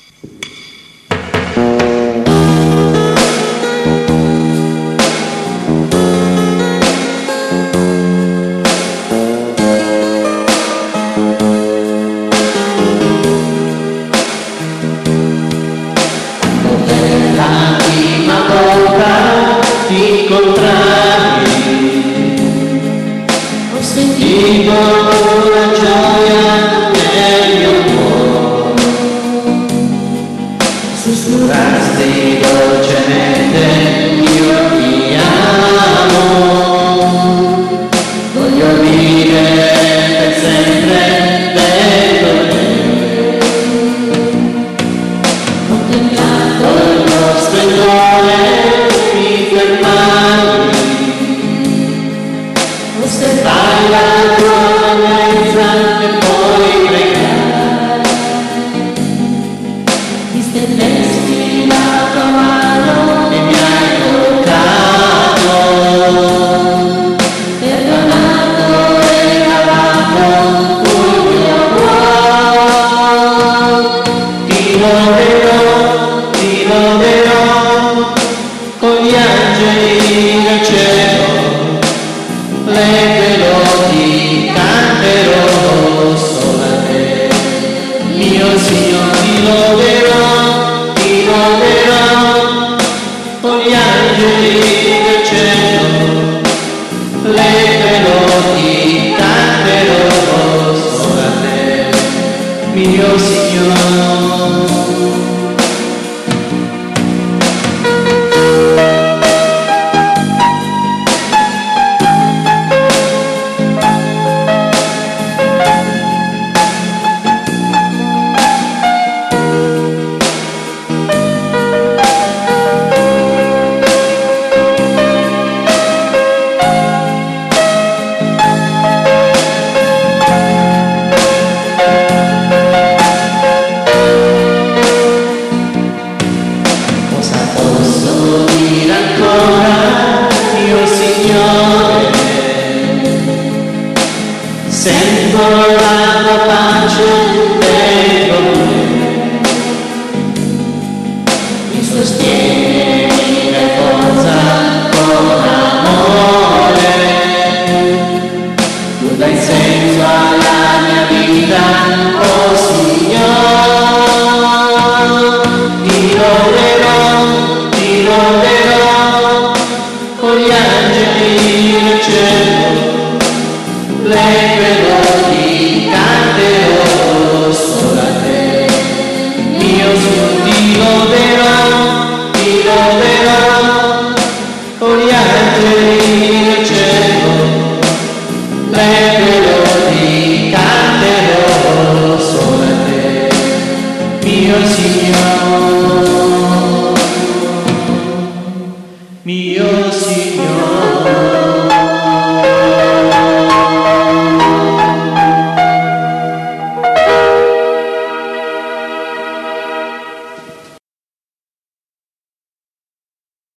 Sentito una gioia nel mio cuore, sussurrasti dolcemente, io ti amo, voglio vivere per sempre dentro te, contemplato il tuo splendore, mi fermavi, osservai la tua bellezza e poi pregare, ti stendesti la tua mano e mi hai toccato, perdonato e lavato il mio cuore. Ti loderò con gli angeli del cielo, le melodie canterò solo a te, mio Signore. Ti loderò con gli angeli del cielo, le melodie canterò solo a te, mio Signore.